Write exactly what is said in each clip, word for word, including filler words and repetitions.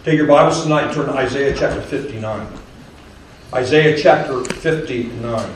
Take your Bibles tonight and turn to Isaiah chapter fifty-nine. Isaiah chapter fifty-nine.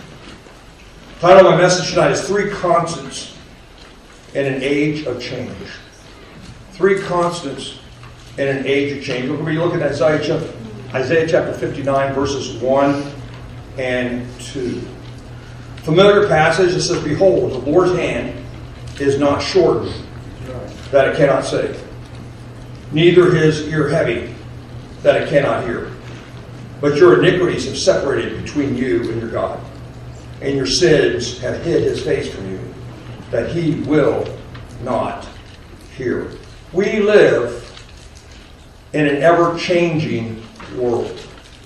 The title of my message tonight is Three Constants in an Age of Change. Three Constants in an Age of Change. We're going to be looking at Isaiah chapter, Isaiah chapter fifty-nine, verses one and two. Familiar passage that says, "Behold, the Lord's hand is not shortened, that it cannot save, neither his ear heavy, that it cannot hear. But your iniquities have separated between you and your God, and your sins have hid his face from you, that he will not hear." We live in an ever-changing world.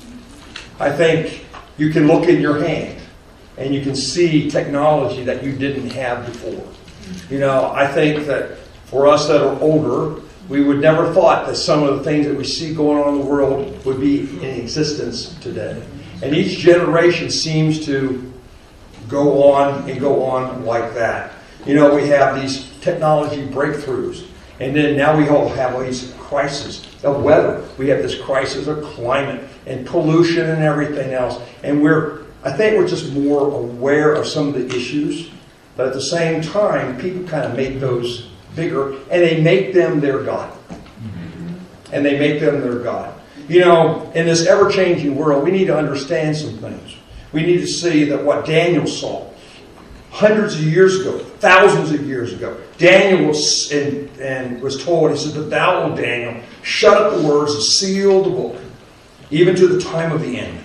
I think you can look in your hand and you can see technology that you didn't have before. You know, I think that for us that are older, we would never thought that some of the things that we see going on in the world would be in existence today. And each generation seems to go on and go on like that. You know, we have these technology breakthroughs. And then now we all have all these crises of weather. We have this crisis of climate and pollution and everything else. And we're, I think we're just more aware of some of the issues. But at the same time, people kind of make those bigger, and they make them their God. And they make them their God. You know, in this ever-changing world, we need to understand some things. We need to see that what Daniel saw hundreds of years ago, thousands of years ago, Daniel was, and, and was told, he said, "But thou, O Daniel, shut up the words and seal the book, even to the time of the end.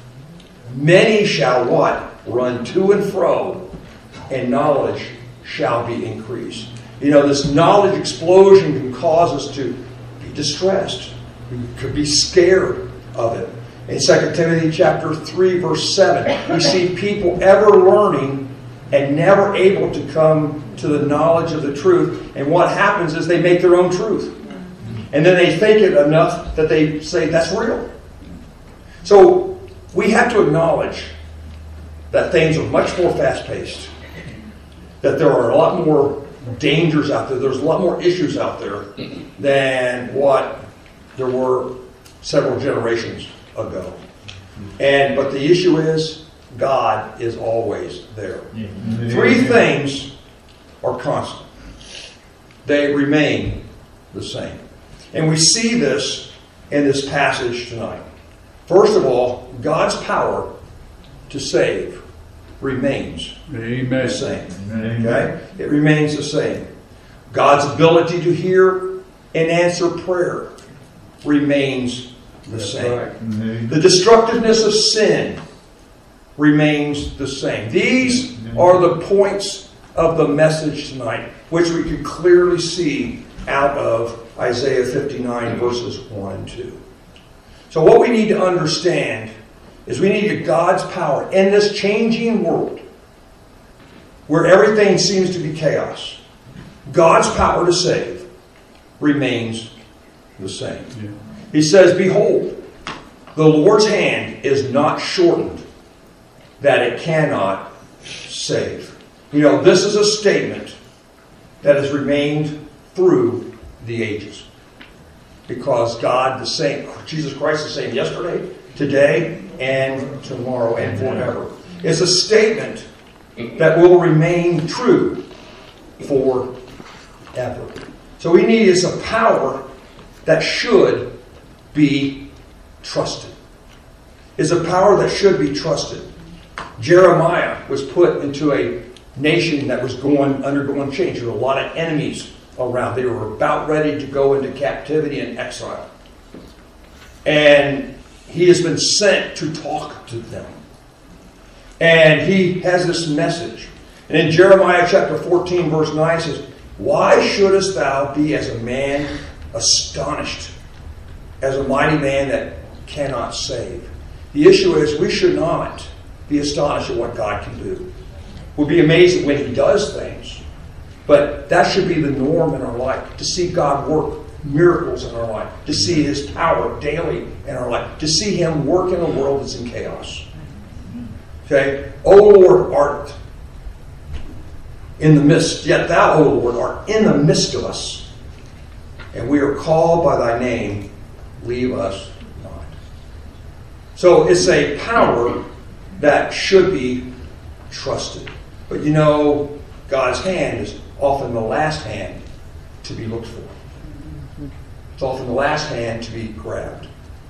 Many shall" what? "Run to and fro, and knowledge shall be increased." You know, this knowledge explosion can cause us to be distressed. We could be scared of it. In Second Timothy chapter three, verse seven, we see people ever learning and never able to come to the knowledge of the truth. And what happens is they make their own truth. And then they think it enough that they say, that's real. So we have to acknowledge that things are much more fast-paced. That there are a lot more dangers out there. There's a lot more issues out there than what there were several generations ago. And but the issue is, God is always there. Yeah. Three things are constant. They remain the same. And we see this in this passage tonight. First of all, God's power to save remains Amen. the same. Amen. Okay? It remains the same. God's ability to hear and answer prayer remains the That's same. Right. The destructiveness of sin remains the same. These are the points of the message tonight, which we can clearly see out of Isaiah fifty-nine, verses one and two. So what we need to understand is we need God's power in this changing world where everything seems to be chaos. God's power to save remains the same. Yeah. He says, "Behold, the Lord's hand is not shortened, that it cannot save." You know, this is a statement that has remained through the ages. Because God, the same, Jesus Christ, the same yesterday, today, and tomorrow, and forever. It's a statement that will remain true forever. So we need is a power that should be trusted. Is a power that should be trusted. Jeremiah was put into a nation that was going undergoing change. There were a lot of enemies around. They were about ready to go into captivity and exile. And he has been sent to talk to them. And he has this message. And in Jeremiah chapter fourteen, verse nine, it says, "Why shouldest thou be as a man astonished, as a mighty man that cannot save?" The issue is we should not be astonished at what God can do. We'll be amazed when he does things. But that should be the norm in our life, to see God work miracles in our life, to see his power daily in our life, to see him work in a world that's in chaos. Okay? "O Lord, art in the midst, yet thou, O Lord, art in the midst of us, and we are called by thy name, leave us not. So it's a power that should be trusted. But you know, God's hand is often the last hand to be looked for. It's often the last hand to be grabbed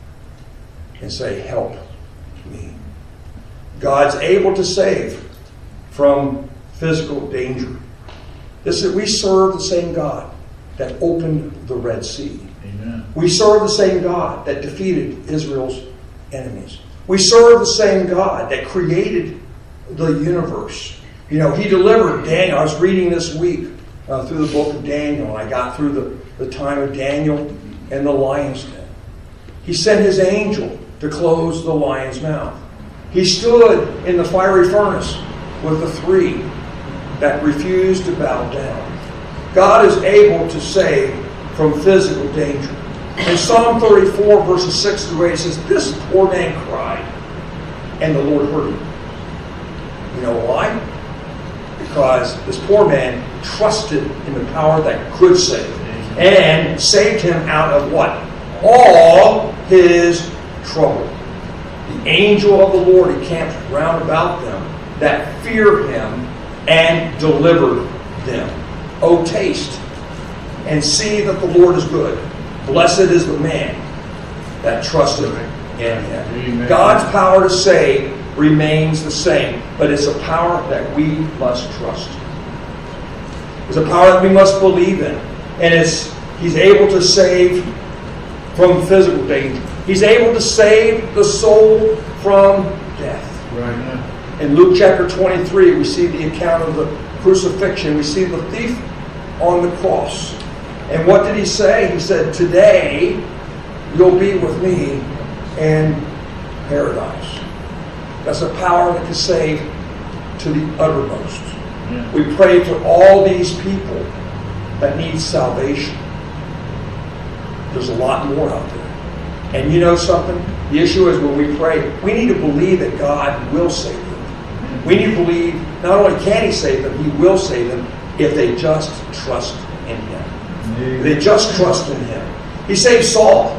and say, help me. God's able to save from physical danger. This is, we serve the same God that opened the Red Sea. Amen. We serve the same God that defeated Israel's enemies. We serve the same God that created the universe. You know, He delivered Daniel. I was reading this week uh, through the book of Daniel, and I got through the, the time of Daniel and the lion's den. He sent His angel to close the lion's mouth. He stood in the fiery furnace with the three that refused to bow down. God is able to save from physical danger. In Psalm thirty-four, verses six through eight, it says, this poor man cried, and the Lord heard him. You know why? Because this poor man trusted in the power that could save, and saved him out of what? All his trouble. The angel of the Lord encamped round about them that fear Him and delivered them. O taste and see that the Lord is good. Blessed is the man that trusteth in Him. Amen. God's power to save remains the same, but it's a power that we must trust. It's a power that we must believe in. And it's He's able to save from physical danger. He's able to save the soul from death. Right. In Luke chapter twenty-three, we see the account of the crucifixion. We see the thief on the cross. And what did He say? He said, today you'll be with me in paradise. That's a power that can save to the uttermost. Yeah. We pray for all these people that need salvation. There's a lot more out there. And you know something? The issue is when we pray, we need to believe that God will save them. We need to believe not only can He save them, He will save them if they just trust in Him. If they just trust in Him. He saved Saul,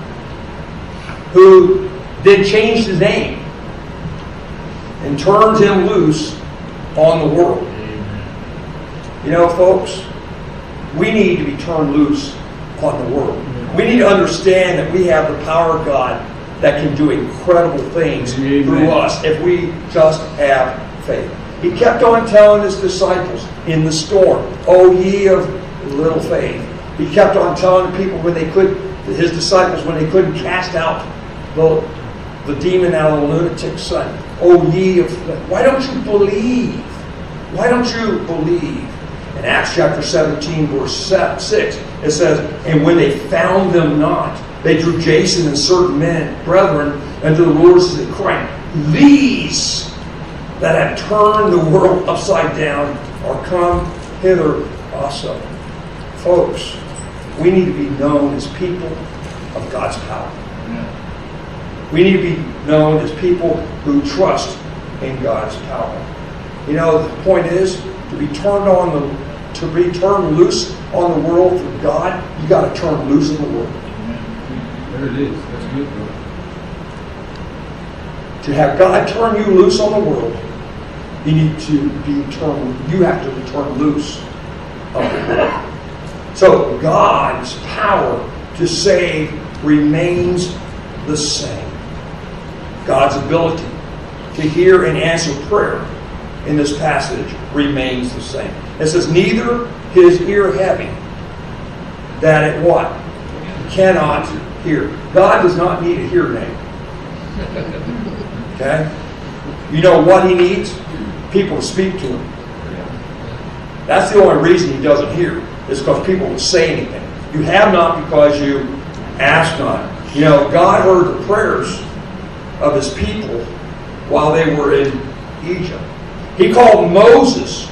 who then changed his name and turned him loose on the world. You know, folks, we need to be turned loose on the world. We need to understand that we have the power of God that can do incredible things Amen. Through us if we just have faith. He kept on telling His disciples in the storm, O ye of little faith. He kept on telling people when they could, His disciples, when they couldn't cast out the, the demon out of the lunatic son. O ye of, why don't you believe? Why don't you believe? In Acts chapter seventeen, verse six, it says, and when they found them not, they drew Jason and certain men, brethren, unto the rulers of the crying, these that have turned the world upside down are come hither also. Folks, we need to be known as people of God's power. Yeah. We need to be known as people who trust in God's power. You know, the point is, to be turned on the to be turned loose on the world for God, you got to turn loose in the world. Amen. There it is. That's good, bro. To have God turn you loose on the world, you need to be turned. You have to be turned loose of the world. So God's power to save remains the same. God's ability to hear and answer prayer in this passage remains the same. It says, neither His ear heavy, that it what? Cannot hear. God does not need a hearing aid. Okay? You know what He needs? People to speak to Him. That's the only reason He doesn't hear, is because people will say anything. You have not because you ask not. You know, God heard the prayers of His people while they were in Egypt. He called Moses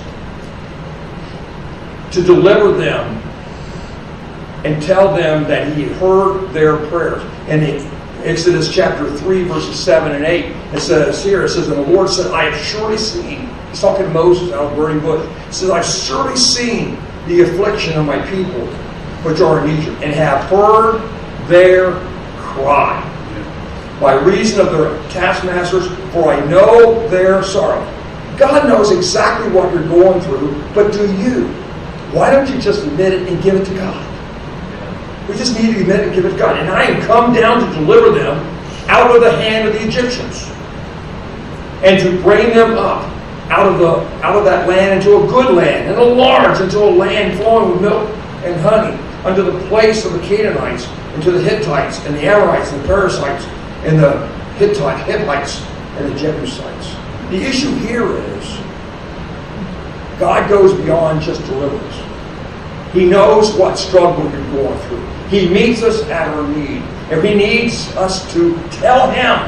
to deliver them and tell them that He had heard their prayers. And in Exodus chapter three, verses seven and eight, it says here, it says, and the Lord said, I have surely seen, He's talking to Moses out of the burning bush, He says, I've surely seen the affliction of my people which are in Egypt, and have heard their cry by reason of their taskmasters, for I know their sorrow. God knows exactly what you're going through, but do you? Why don't you just admit it and give it to God? We just need to admit it and give it to God. And I am come down to deliver them out of the hand of the Egyptians, and to bring them up out of the out of that land into a good land, and a large, into a land flowing with milk and honey, unto the place of the Canaanites, and to the Hittites, and the Amorites, and the Perizzites, and the Hittite, Hittites, and the Jebusites. The issue here is God goes beyond just deliverance. He knows what struggle you're going through. He meets us at our need. If He needs us to tell Him,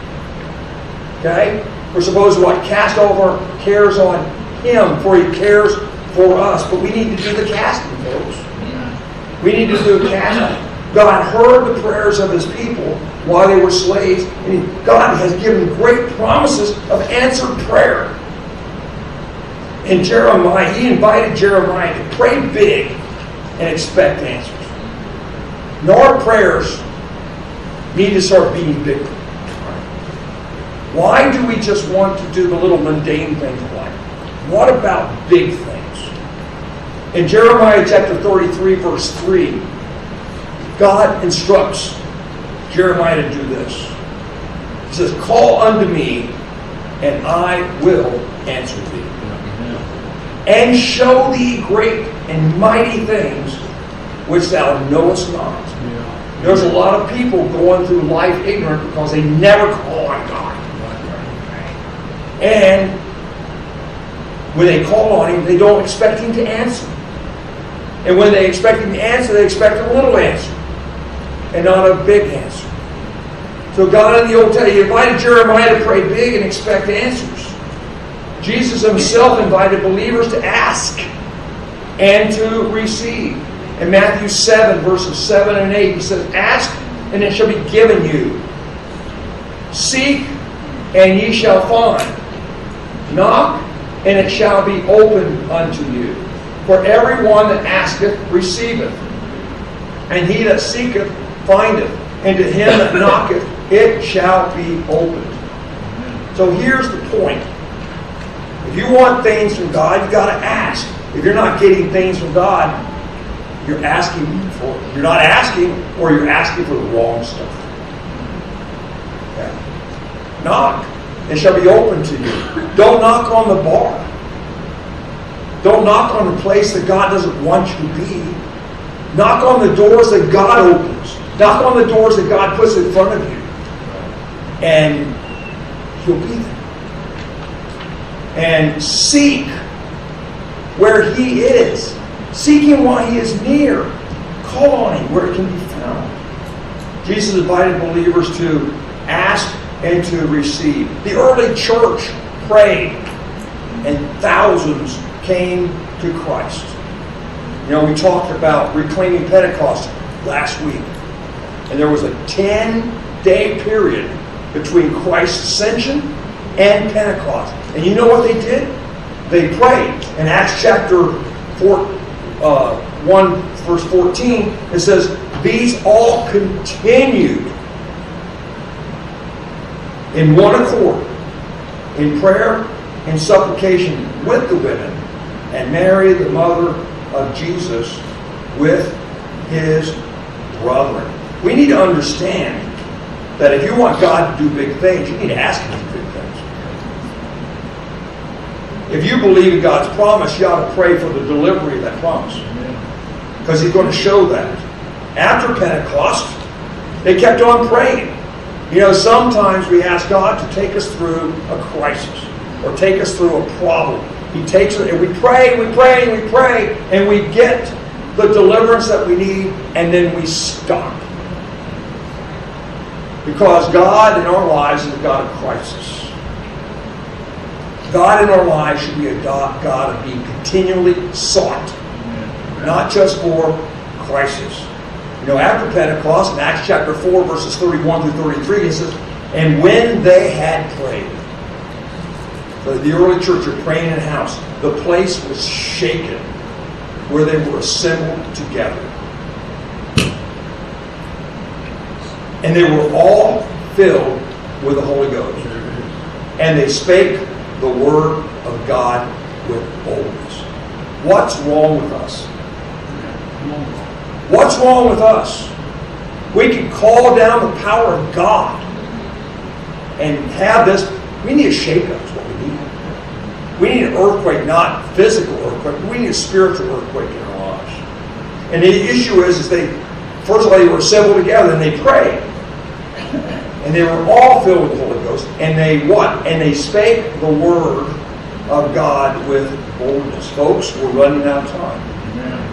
okay? We're supposed to what? Cast all of our cares on Him, for He cares for us. But we need to do the casting, folks. We need to do the casting. God heard the prayers of His people while they were slaves, and God has given great promises of answered prayer. In Jeremiah, He invited Jeremiah to pray big and expect answers. And our prayers need to start being bigger. Why do we just want to do the little mundane things in life? What about big things? In Jeremiah chapter thirty-three, verse three, God instructs Jeremiah to do this. He says, call unto me, and I will answer thee, and show thee great and mighty things which thou knowest not. Yeah. There's a lot of people going through life ignorant because they never call on God. And when they call on Him, they don't expect Him to answer. And when they expect Him to answer, they expect a little answer and not a big answer. So God in the Old Testament, He invited Jeremiah to pray big and expect answers. Jesus Himself invited believers to ask and to receive. In Matthew seven, verses seven and eight, He says, ask, and it shall be given you. Seek, and ye shall find. Knock, and it shall be opened unto you. For everyone that asketh receiveth, and he that seeketh findeth, and to him that knocketh it shall be opened. So here's the point. If you want things from God, you've got to ask. If you're not getting things from God, you're asking for you're not asking, or you're asking for the wrong stuff. Okay. Knock, it shall be open to you. Don't knock on the bar. Don't knock on the place that God doesn't want you to be. Knock on the doors that God opens. Knock on the doors that God puts in front of you. And He'll be there. And seek where He is. Seek Him while He is near. Call on Him where He can be found. Jesus invited believers to ask and to receive. The early church prayed, and thousands came to Christ. You know, we talked about reclaiming Pentecost last week. And there was a ten-day period between Christ's ascension and Pentecost. And you know what they did? They prayed. In Acts chapter four, uh, one, verse fourteen, it says, these all continued in one accord, in prayer and supplication with the women, and Mary, the mother of Jesus, with His brethren. We need to understand that if you want God to do big things, you need to ask Him to do big things. If you believe in God's promise, you ought to pray for the delivery of that promise. Because He's going to show that. After Pentecost, they kept on praying. You know, sometimes we ask God to take us through a crisis or take us through a problem. He takes it, and we pray, we pray, and we pray, and we get the deliverance that we need, and then we stop. Because God in our lives is a God of crisis. God in our lives should be a God of being continually sought, not just for crisis. You know, after Pentecost, in Acts chapter four, verses thirty-one through thirty-three, it says, and when they had prayed, so the early church were praying in a house, the place was shaken where they were assembled together. And they were all filled with the Holy Ghost. And they spake the word of God with boldness. What's wrong with us? What's wrong with us? We can call down the power of God and have this. We need a shake-up is what we need. We need an earthquake, not physical earthquake. We need a spiritual earthquake in our lives. And the issue is, is they, first of all, they were assembled together and they prayed. And they were all filled with the Holy Ghost. And they what? And they spake the word of God with boldness. Folks, we're running out of time. Amen.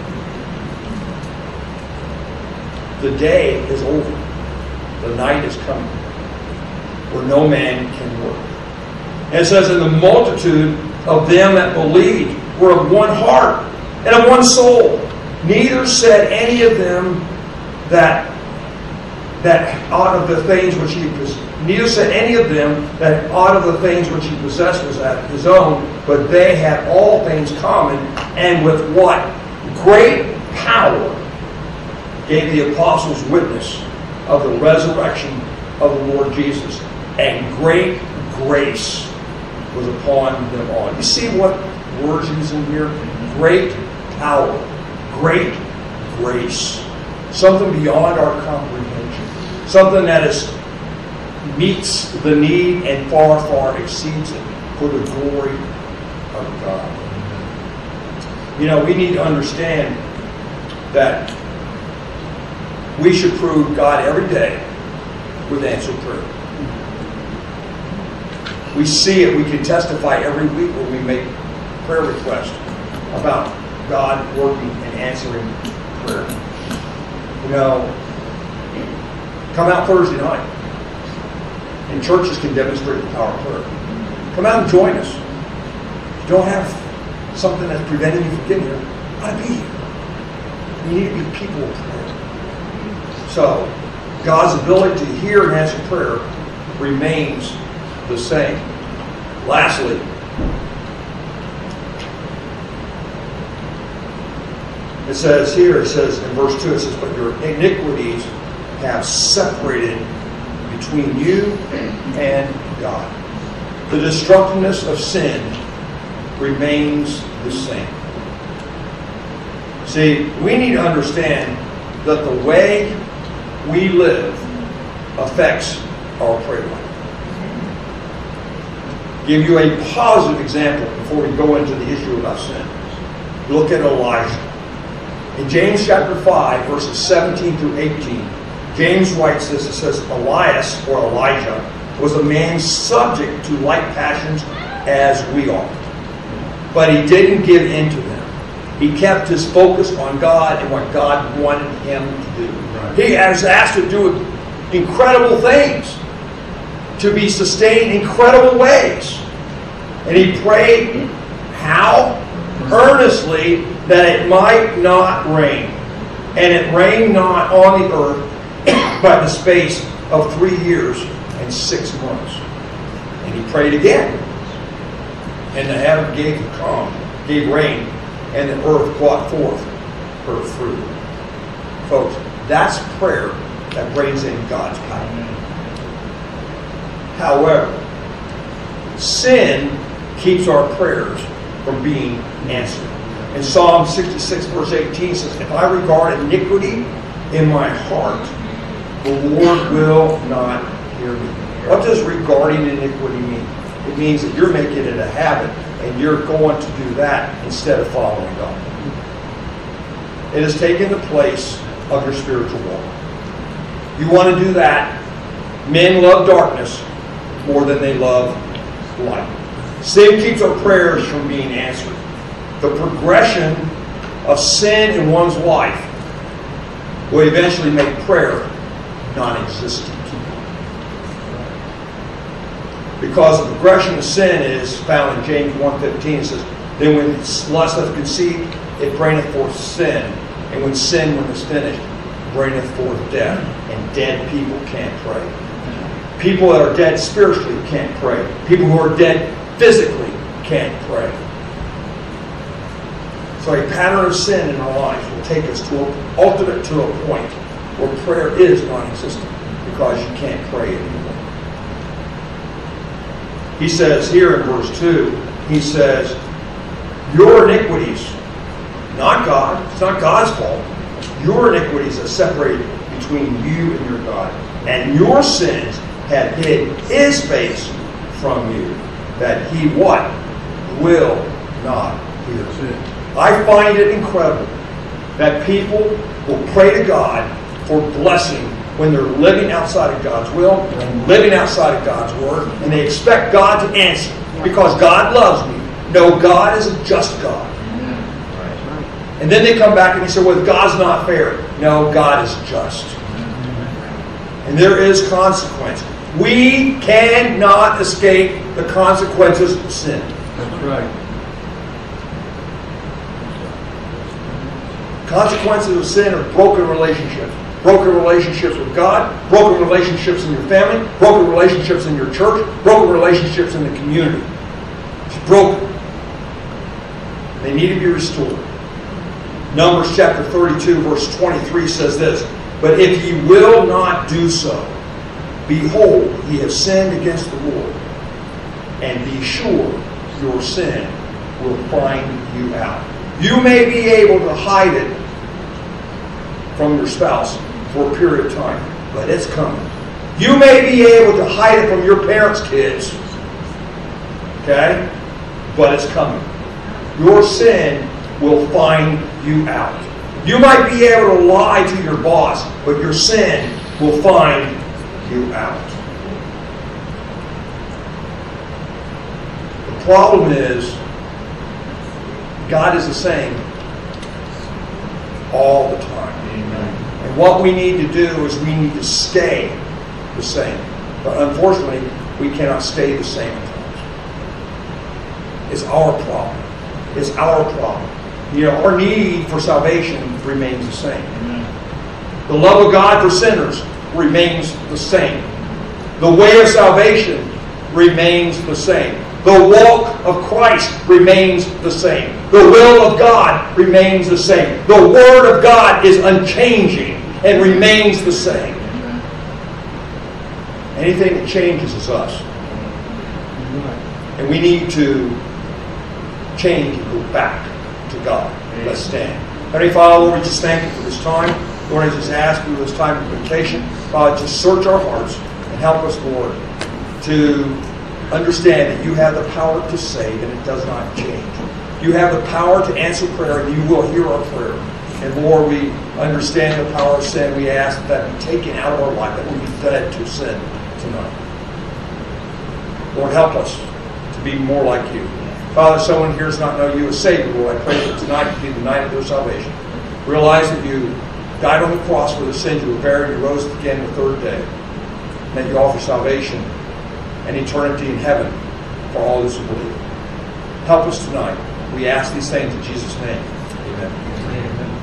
The day is over. The night is coming where no man can work. And it says, and the multitude of them that believed were of one heart and of one soul. Neither said any of them that that out of the things which he possessed. Neither said any of them that out of the things which he possessed was at his own, but they had all things common, and with what? Great power gave the apostles witness of the resurrection of the Lord Jesus, and great grace was upon them all. You see what words he's in here? Great power, great grace. Something beyond our comprehension. Something that is meets the need and far, far exceeds it for the glory of God. You know, we need to understand that we should prove God every day with answered prayer. We see it. We can testify every week when we make prayer requests about God working and answering prayer. You know, come out Thursday night. And churches can demonstrate the power of prayer. Come out and join us. If you don't have something that's preventing you from getting here, you ought to be here. We need to be people of prayer. So, God's ability to hear and answer prayer remains the same. Lastly, it says here, it says in verse two, it says, but your iniquities have separated between you and God. The destructiveness of sin remains the same. See, we need to understand that the way we live affects our prayer life. Give you a positive example before we go into the issue about sin. Look at Elijah. In James chapter five, verses seventeen through eighteen, James writes this. It says, Elias, or Elijah, was a man subject to like passions as we are. But he didn't give in to them. He kept his focus on God and what God wanted him to do. Right. He was asked to do incredible things, to be sustained in incredible ways. And he prayed, how? Earnestly, that it might not rain. And it rained not on the earth by the space of three years and six months. And he prayed again. And the heaven gave calm, gave rain, and the earth brought forth her fruit. Folks, that's prayer that brings in God's power. However, sin keeps our prayers from being answered. In Psalm sixty-six, verse eighteen says, if I regard iniquity in my heart, the Lord will not hear me. What does regarding iniquity mean? It means that you're making it a habit and you're going to do that instead of following God. It has taken the place of your spiritual walk. You want to do that. Men love darkness more than they love light. Sin keeps our prayers from being answered. The progression of sin in one's life will eventually make prayer non-existent. Because the progression of sin is found in James one fifteen. It says, then when lust hath conceived, it bringeth forth sin. And when sin, when it's finished, bringeth forth death. And dead people can't pray. People that are dead spiritually can't pray. People who are dead physically can't pray. So a pattern of sin in our lives will take us to a, ultimate to a point where prayer is non-existent. because you can't pray anymore. He says here in verse two, he says, your iniquities, not God, it's not God's fault, your iniquities have separated between you and your God, and your sins have hid his face from you, that he what? Will not hear. That's it. I find it incredible that people will pray to God for blessing when they're living outside of God's will and living outside of God's word, and they expect God to answer because God loves me. No, God is a just God. And then they come back and they say, well, God's not fair. No, God is just. And there is consequence. We cannot escape the consequences of sin. That's right. Consequences of sin are broken relationships. Broken relationships with God, broken relationships in your family, broken relationships in your church, broken relationships in the community. It's broken. They need to be restored. Numbers chapter thirty-two, verse twenty-three says this, but if ye will not do so, behold, ye have sinned against the Lord, and be sure your sin will find you out. You may be able to hide it from your spouse for a period of time, but it's coming. You may be able to hide it from your parents' kids, okay? But it's coming. Your sin will find you out. You might be able to lie to your boss, but your sin will find you out. The problem is, God is the same all the time. Amen. And what we need to do is we need to stay the same. But unfortunately, we cannot stay the same at times. It's our problem. It's our problem. You know, our need for salvation remains the same. Amen. The love of God for sinners remains the same. The way of salvation remains the same. The walk of Christ remains the same. The will of God remains the same. The Word of God is unchanging and remains the same. Amen. Anything that changes is us. And we need to change and go back to God. Let's stand. Heavenly Father, Lord, we just thank you for this time. Lord, I just ask you this time of vacation, Father, just search our hearts and help us, Lord, to understand that you have the power to save and it does not change. You have the power to answer prayer and you will hear our prayer. And Lord, we understand the power of sin. We ask that that be taken out of our life, that we be fed to sin tonight. Lord, help us to be more like you. Father, someone here does not know you as Savior. Lord, I pray that tonight be the night of their salvation. Realize that you died on the cross for their sins, you were buried, you rose again the third day. And that you offer salvation and eternity in heaven for all those who believe. Help us tonight. We ask these things in Jesus' name. Amen.